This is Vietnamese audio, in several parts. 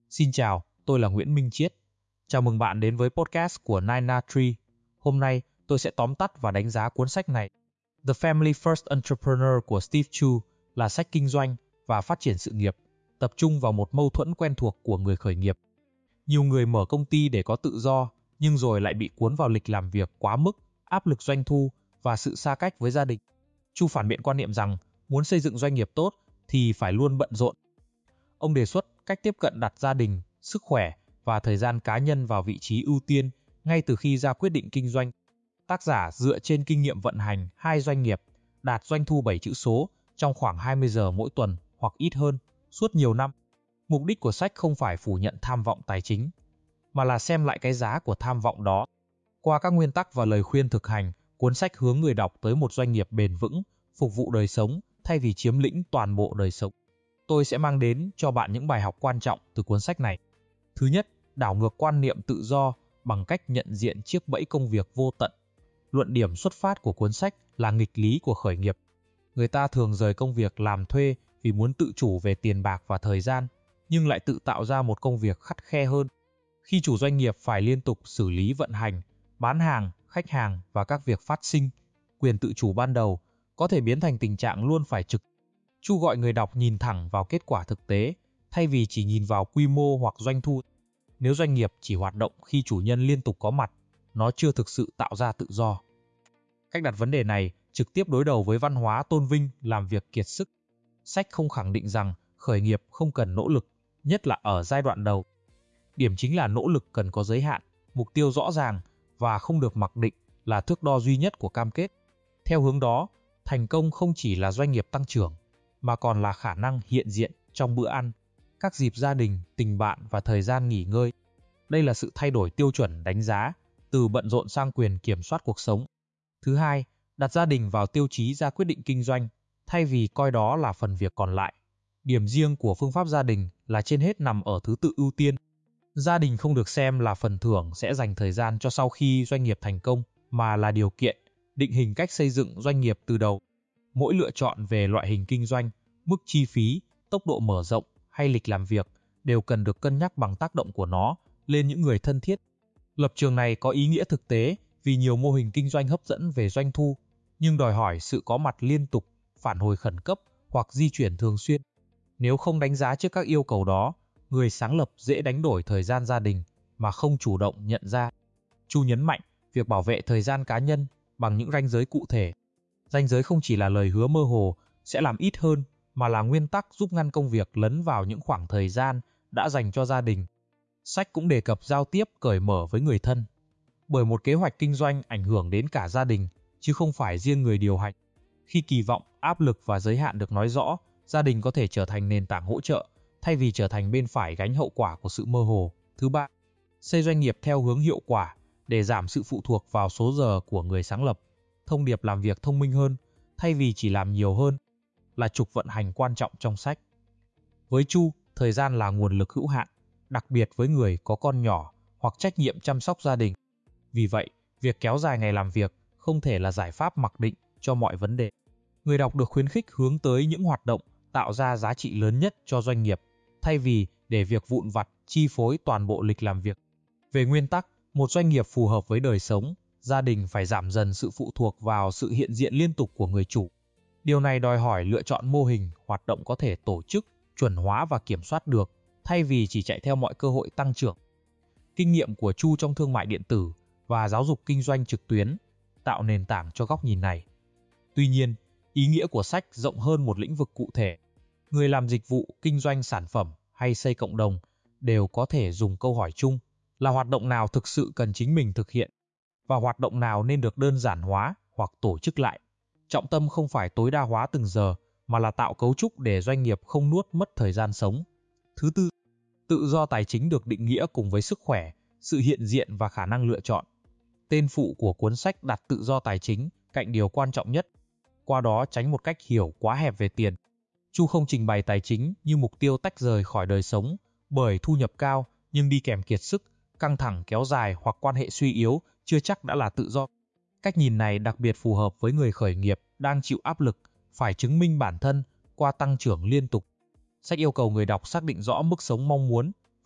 Xin chào, tôi là Nguyễn Minh Chiết. Chào mừng bạn đến với podcast của Nina Tree. Hôm nay, tôi sẽ tóm tắt và đánh giá cuốn sách này. The Family First Entrepreneur của Steve Chu là sách kinh doanh và phát triển sự nghiệp, tập trung vào một mâu thuẫn quen thuộc của người khởi nghiệp. Nhiều người mở công ty để có tự do, nhưng rồi lại bị cuốn vào lịch làm việc quá mức, áp lực doanh thu và sự xa cách với gia đình. Chu phản biện quan niệm rằng muốn xây dựng doanh nghiệp tốt thì phải luôn bận rộn. Ông đề xuất cách tiếp cận đặt gia đình, sức khỏe và thời gian cá nhân vào vị trí ưu tiên ngay từ khi ra quyết định kinh doanh. Tác giả dựa trên kinh nghiệm vận hành 2 doanh nghiệp, đạt doanh thu 7 chữ số trong khoảng 20 giờ mỗi tuần hoặc ít hơn, suốt nhiều năm. Mục đích của sách không phải phủ nhận tham vọng tài chính, mà là xem lại cái giá của tham vọng đó. Qua các nguyên tắc và lời khuyên thực hành, cuốn sách hướng người đọc tới một doanh nghiệp bền vững, phục vụ đời sống thay vì chiếm lĩnh toàn bộ đời sống. Tôi sẽ mang đến cho bạn những bài học quan trọng từ cuốn sách này. Thứ nhất, đảo ngược quan niệm tự do bằng cách nhận diện chiếc bẫy công việc vô tận. Luận điểm xuất phát của cuốn sách là nghịch lý của khởi nghiệp. Người ta thường rời công việc làm thuê vì muốn tự chủ về tiền bạc và thời gian, nhưng lại tự tạo ra một công việc khắt khe hơn. Khi chủ doanh nghiệp phải liên tục xử lý vận hành, bán hàng, khách hàng và các việc phát sinh, quyền tự chủ ban đầu có thể biến thành tình trạng luôn phải trực. Chu gọi người đọc nhìn thẳng vào kết quả thực tế, thay vì chỉ nhìn vào quy mô hoặc doanh thu. Nếu doanh nghiệp chỉ hoạt động khi chủ nhân liên tục có mặt, nó chưa thực sự tạo ra tự do. Cách đặt vấn đề này trực tiếp đối đầu với văn hóa tôn vinh làm việc kiệt sức. Sách không khẳng định rằng khởi nghiệp không cần nỗ lực, nhất là ở giai đoạn đầu. Điểm chính là nỗ lực cần có giới hạn, mục tiêu rõ ràng và không được mặc định là thước đo duy nhất của cam kết. Theo hướng đó, thành công không chỉ là doanh nghiệp tăng trưởng, mà còn là khả năng hiện diện trong bữa ăn, các dịp gia đình, tình bạn và thời gian nghỉ ngơi. Đây là sự thay đổi tiêu chuẩn đánh giá, từ bận rộn sang quyền kiểm soát cuộc sống. Thứ hai, đặt gia đình vào tiêu chí ra quyết định kinh doanh, thay vì coi đó là phần việc còn lại. Điểm riêng của phương pháp gia đình là trên hết nằm ở thứ tự ưu tiên. Gia đình không được xem là phần thưởng sẽ dành thời gian cho sau khi doanh nghiệp thành công, mà là điều kiện, định hình cách xây dựng doanh nghiệp từ đầu. Mỗi lựa chọn về loại hình kinh doanh, mức chi phí, tốc độ mở rộng hay lịch làm việc đều cần được cân nhắc bằng tác động của nó lên những người thân thiết. Lập trường này có ý nghĩa thực tế vì nhiều mô hình kinh doanh hấp dẫn về doanh thu, nhưng đòi hỏi sự có mặt liên tục, phản hồi khẩn cấp hoặc di chuyển thường xuyên. Nếu không đánh giá trước các yêu cầu đó, người sáng lập dễ đánh đổi thời gian gia đình mà không chủ động nhận ra. Chu nhấn mạnh việc bảo vệ thời gian cá nhân bằng những ranh giới cụ thể. Ranh giới không chỉ là lời hứa mơ hồ sẽ làm ít hơn, mà là nguyên tắc giúp ngăn công việc lấn vào những khoảng thời gian đã dành cho gia đình. Sách cũng đề cập giao tiếp cởi mở với người thân. Bởi một kế hoạch kinh doanh ảnh hưởng đến cả gia đình, chứ không phải riêng người điều hành. Khi kỳ vọng, áp lực và giới hạn được nói rõ, gia đình có thể trở thành nền tảng hỗ trợ, thay vì trở thành bên phải gánh hậu quả của sự mơ hồ. Thứ ba, xây doanh nghiệp theo hướng hiệu quả để giảm sự phụ thuộc vào số giờ của người sáng lập. Thông điệp làm việc thông minh hơn, thay vì chỉ làm nhiều hơn, là trục vận hành quan trọng trong sách. Với Chu, thời gian là nguồn lực hữu hạn, đặc biệt với người có con nhỏ hoặc trách nhiệm chăm sóc gia đình. Vì vậy, việc kéo dài ngày làm việc không thể là giải pháp mặc định cho mọi vấn đề. Người đọc được khuyến khích hướng tới những hoạt động tạo ra giá trị lớn nhất cho doanh nghiệp, thay vì để việc vụn vặt chi phối toàn bộ lịch làm việc. Về nguyên tắc, một doanh nghiệp phù hợp với đời sống, gia đình phải giảm dần sự phụ thuộc vào sự hiện diện liên tục của người chủ. Điều này đòi hỏi lựa chọn mô hình hoạt động có thể tổ chức, chuẩn hóa và kiểm soát được, thay vì chỉ chạy theo mọi cơ hội tăng trưởng. Kinh nghiệm của Chu trong thương mại điện tử và giáo dục kinh doanh trực tuyến tạo nền tảng cho góc nhìn này. Tuy nhiên, ý nghĩa của sách rộng hơn một lĩnh vực cụ thể. Người làm dịch vụ, kinh doanh sản phẩm hay xây cộng đồng đều có thể dùng câu hỏi chung là hoạt động nào thực sự cần chính mình thực hiện và hoạt động nào nên được đơn giản hóa hoặc tổ chức lại. Trọng tâm không phải tối đa hóa từng giờ, mà là tạo cấu trúc để doanh nghiệp không nuốt mất thời gian sống. Thứ tư, tự do tài chính được định nghĩa cùng với sức khỏe, sự hiện diện và khả năng lựa chọn. Tên phụ của cuốn sách đặt tự do tài chính cạnh điều quan trọng nhất, qua đó tránh một cách hiểu quá hẹp về tiền. Chu không trình bày tài chính như mục tiêu tách rời khỏi đời sống, bởi thu nhập cao nhưng đi kèm kiệt sức, căng thẳng kéo dài hoặc quan hệ suy yếu chưa chắc đã là tự do. Cách nhìn này đặc biệt phù hợp với người khởi nghiệp đang chịu áp lực phải chứng minh bản thân qua tăng trưởng liên tục. Sách yêu cầu người đọc xác định rõ mức sống mong muốn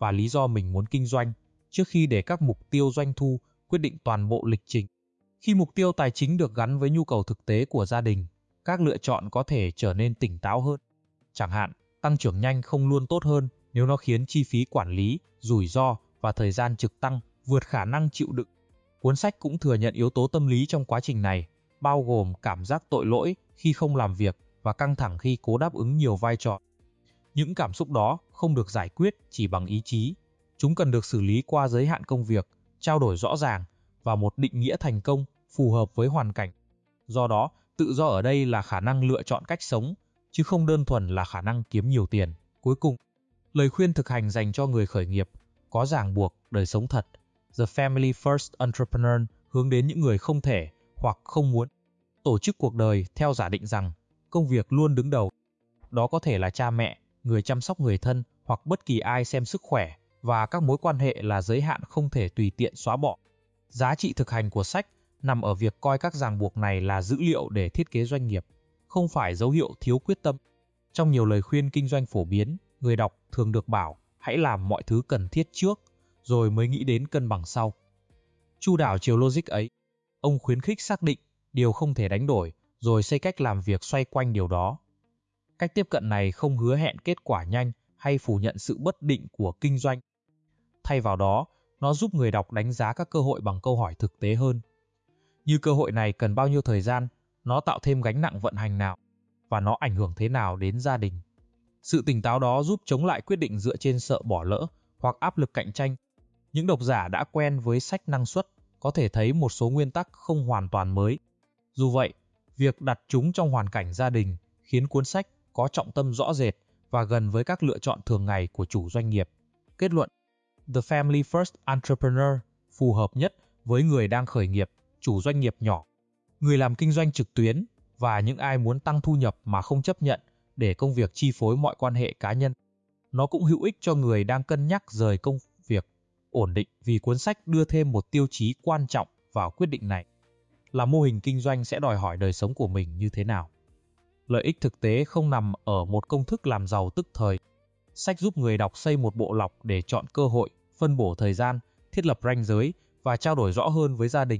và lý do mình muốn kinh doanh, trước khi để các mục tiêu doanh thu quyết định toàn bộ lịch trình. Khi mục tiêu tài chính được gắn với nhu cầu thực tế của gia đình, các lựa chọn có thể trở nên tỉnh táo hơn. Chẳng hạn, tăng trưởng nhanh không luôn tốt hơn nếu nó khiến chi phí quản lý, rủi ro và thời gian trực tăng vượt khả năng chịu đựng. Cuốn sách cũng thừa nhận yếu tố tâm lý trong quá trình này, bao gồm cảm giác tội lỗi khi không làm việc và căng thẳng khi cố đáp ứng nhiều vai trò. Những cảm xúc đó không được giải quyết chỉ bằng ý chí. Chúng cần được xử lý qua giới hạn công việc, trao đổi rõ ràng và một định nghĩa thành công phù hợp với hoàn cảnh. Do đó, tự do ở đây là khả năng lựa chọn cách sống, chứ không đơn thuần là khả năng kiếm nhiều tiền. Cuối cùng, lời khuyên thực hành dành cho người khởi nghiệp, có ràng buộc, đời sống thật. The Family First Entrepreneur hướng đến những người không thể hoặc không muốn tổ chức cuộc đời theo giả định rằng công việc luôn đứng đầu. Đó có thể là cha mẹ, người chăm sóc người thân hoặc bất kỳ ai xem sức khỏe, và các mối quan hệ là giới hạn không thể tùy tiện xóa bỏ. Giá trị thực hành của sách nằm ở việc coi các ràng buộc này là dữ liệu để thiết kế doanh nghiệp, không phải dấu hiệu thiếu quyết tâm. Trong nhiều lời khuyên kinh doanh phổ biến, người đọc thường được bảo hãy làm mọi thứ cần thiết trước, rồi mới nghĩ đến cân bằng sau. Chu đáo chiều logic ấy, ông khuyến khích xác định điều không thể đánh đổi, rồi xây cách làm việc xoay quanh điều đó. Cách tiếp cận này không hứa hẹn kết quả nhanh hay phủ nhận sự bất định của kinh doanh. Thay vào đó, nó giúp người đọc đánh giá các cơ hội bằng câu hỏi thực tế hơn. Như cơ hội này cần bao nhiêu thời gian, nó tạo thêm gánh nặng vận hành nào, và nó ảnh hưởng thế nào đến gia đình. Sự tỉnh táo đó giúp chống lại quyết định dựa trên sợ bỏ lỡ hoặc áp lực cạnh tranh. Những độc giả đã quen với sách năng suất có thể thấy một số nguyên tắc không hoàn toàn mới. Dù vậy, việc đặt chúng trong hoàn cảnh gia đình khiến cuốn sách có trọng tâm rõ rệt và gần với các lựa chọn thường ngày của chủ doanh nghiệp. Kết luận, The Family First Entrepreneur phù hợp nhất với người đang khởi nghiệp, chủ doanh nghiệp nhỏ, người làm kinh doanh trực tuyến và những ai muốn tăng thu nhập mà không chấp nhận để công việc chi phối mọi quan hệ cá nhân. Nó cũng hữu ích cho người đang cân nhắc rời công việc ổn định, vì cuốn sách đưa thêm một tiêu chí quan trọng vào quyết định này, là mô hình kinh doanh sẽ đòi hỏi đời sống của mình như thế nào. Lợi ích thực tế không nằm ở một công thức làm giàu tức thời. Sách giúp người đọc xây một bộ lọc để chọn cơ hội, phân bổ thời gian, thiết lập ranh giới và trao đổi rõ hơn với gia đình.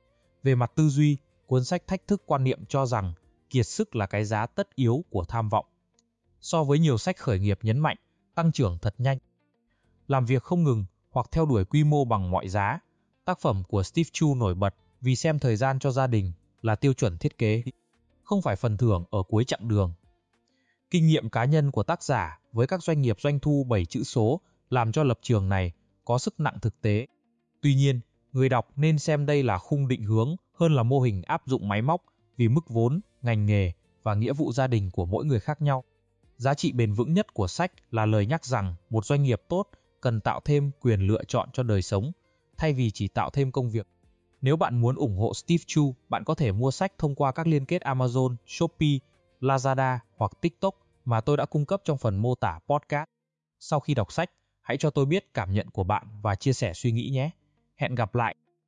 Về mặt tư duy, cuốn sách thách thức quan niệm cho rằng kiệt sức là cái giá tất yếu của tham vọng. So với nhiều sách khởi nghiệp nhấn mạnh tăng trưởng thật nhanh, làm việc không ngừng hoặc theo đuổi quy mô bằng mọi giá, tác phẩm của Steve Chu nổi bật vì xem thời gian cho gia đình là tiêu chuẩn thiết kế, không phải phần thưởng ở cuối chặng đường. Kinh nghiệm cá nhân của tác giả với các doanh nghiệp doanh thu 7 chữ số làm cho lập trường này có sức nặng thực tế. Tuy nhiên, người đọc nên xem đây là khung định hướng hơn là mô hình áp dụng máy móc, vì mức vốn, ngành nghề và nghĩa vụ gia đình của mỗi người khác nhau. Giá trị bền vững nhất của sách là lời nhắc rằng một doanh nghiệp tốt cần tạo thêm quyền lựa chọn cho đời sống, thay vì chỉ tạo thêm công việc. Nếu bạn muốn ủng hộ Steve Chu, bạn có thể mua sách thông qua các liên kết Amazon, Shopee, Lazada hoặc TikTok mà tôi đã cung cấp trong phần mô tả podcast. Sau khi đọc sách, hãy cho tôi biết cảm nhận của bạn và chia sẻ suy nghĩ nhé. Hẹn gặp lại!